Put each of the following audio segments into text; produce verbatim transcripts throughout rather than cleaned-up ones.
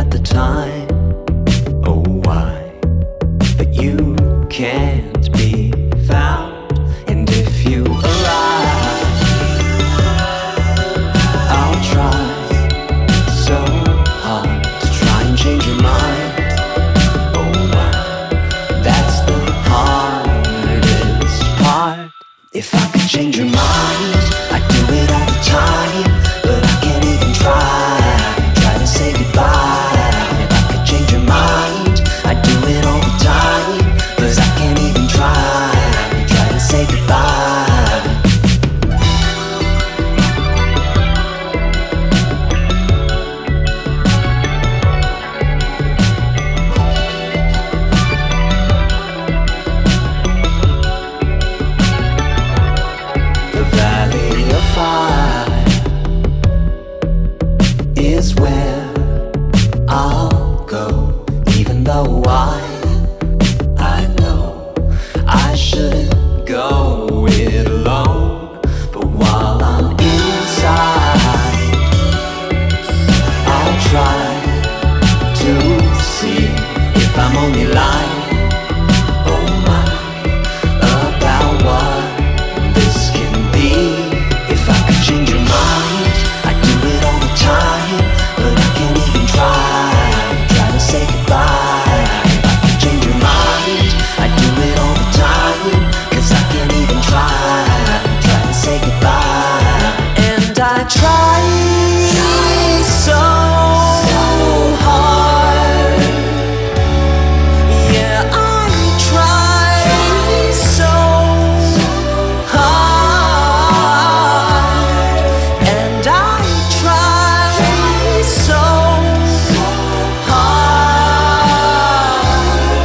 at the time. Oh, why? But you can't be found. And if you arrive, I'll try so hard to try and change your mind. Oh, why? That's the hardest part. If I could change your mind, I'd do it all the time. But I can't even try, try to say goodbye. If I could change your mind, I'd do it all the time. Cause I can't even try, try to say goodbye. The Valley of Fire is where I'll go, even though I, I know I shouldn't go it alone. But while I'm inside, I'll try to see if I'm only lying. Oh my, about what this can be. If I could change your mind, I'd do it all the time. But I can't even try, try to say goodbye. If I could change your mind, I'd do it all the time. Cause I can't even try, try to say goodbye. And I try so hard. Yeah, I try so hard. And I try so hard.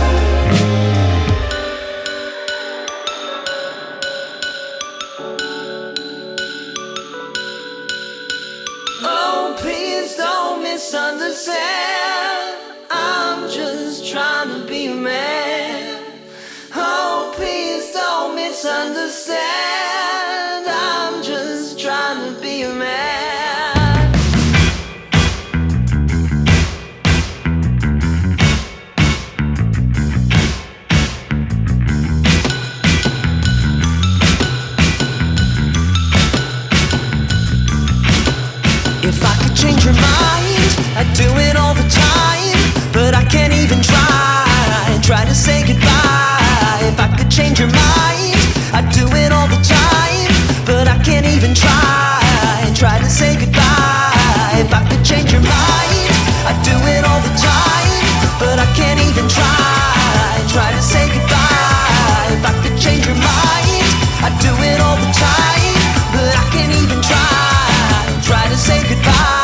Oh, please don't misunderstand. I'm just trying to be a man. Oh, please don't misunderstand. I'm just trying to be a man. If I could change your mind, I'd do it all the time. But I can't even try, try to say goodbye. If I could change your mind, I'd do it all the time. But I can't even try, try to say goodbye. If I could change your mind, I'd do it all the time. But I can't even try, try to say goodbye. If I could change your mind, I'd do it all the time. But I can't even try, try to say goodbye.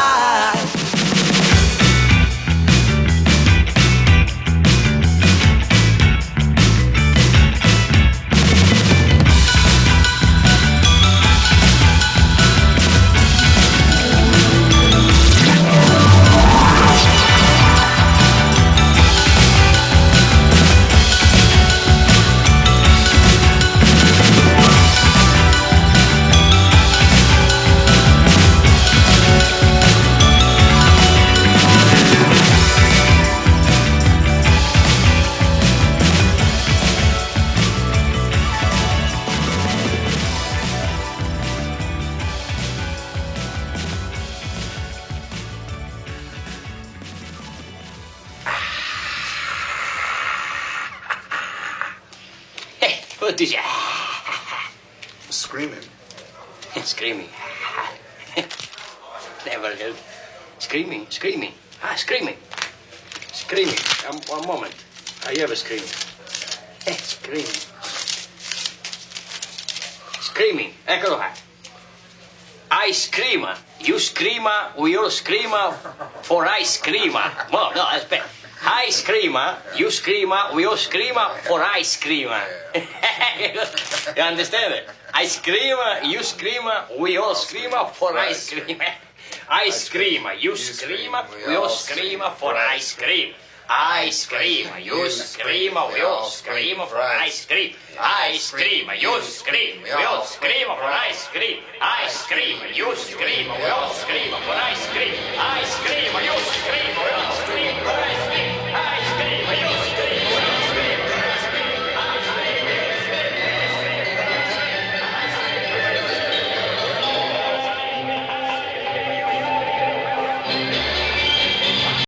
What is it? Screaming. Screaming. Never heard. Screaming, screaming. Ah, screaming. Screaming. Um, one moment. I have a screaming. Eh, screaming. Screaming. Eccolo qua. I scream. You scream. We all scream for ice cream. No, no, aspetta. I scream, you scream, we all scream for ice cream. You understand it? I scream, you scream, we all scream for ice cream. I scream, you scream, we all scream for ice cream. Ice cream, you scream, we all scream for ice cream. Ice cream, you scream, we all scream for ice cream. Ice cream, you scream, we all scream for ice cream. Ice cream, you scream, we all scream for ice cream.